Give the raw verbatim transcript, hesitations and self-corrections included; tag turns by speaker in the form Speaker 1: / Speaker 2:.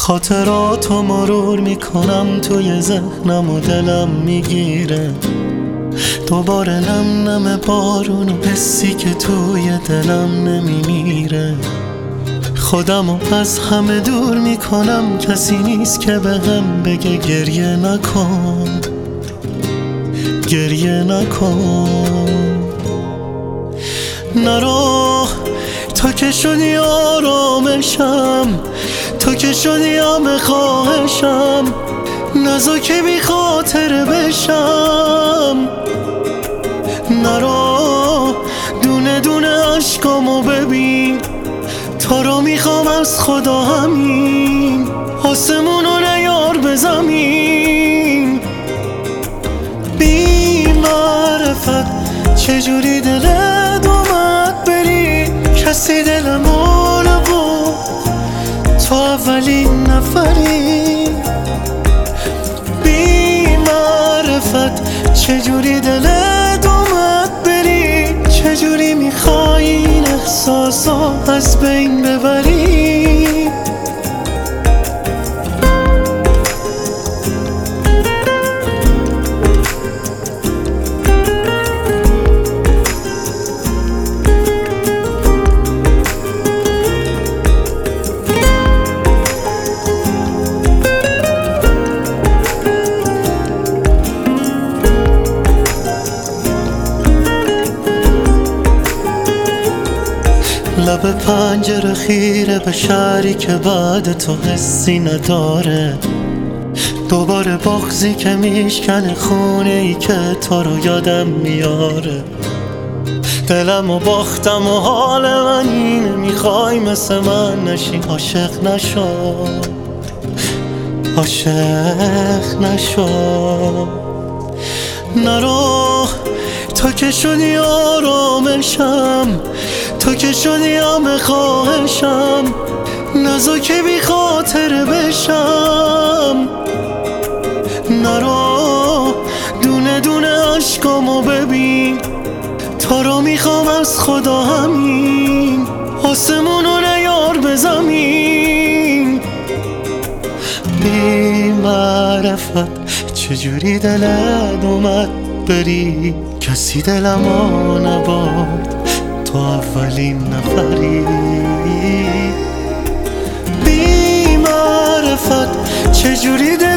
Speaker 1: خاطراتو مرور میکنم توی ذهنم و دلم میگیره دوباره نم نم بارون و حسی که توی دلم نمیمیره. خودم رو از همه دور میکنم، کسی نیست که به هم بگه گریه نکن گریه نکن. نرو تو که شدی آرامشم، تو که شدی همه خواهشم، نزا که بی خاطر بشم. نرو دونه دونه عشقامو ببین، تو رو میخوام از خدا همین، آسمونو نیار به زمین. بی معرفت چجوری دلت اومد بری، کسی دلمو نبود، تو اولین نفری. بی معرفت چجوری دلت اومد بری، چجوری میخوای این احساسا از بین ببری. لب پنجره خیره به شهری که بعد تو حسی نداره، دوباره بغضی که میشکنه خونه ای که تو رو یادم میاره. دلم و باختم و حال من اینه، میخوای مثل من نشی، عاشق نشو عاشق نشو. نرو تو که شدی آرامشم، تو که شدی همه خواهشم، نزا که بی خاطر بشم. نرو دونه دونه عشقامو ببین، تو رو میخوام از خدا همین، آسمونو نیار به زمین. بی معرفت چجوری دلت اومد بری، کسی دلمو نبرد، تو اولین نفری. بی معرفت چجوری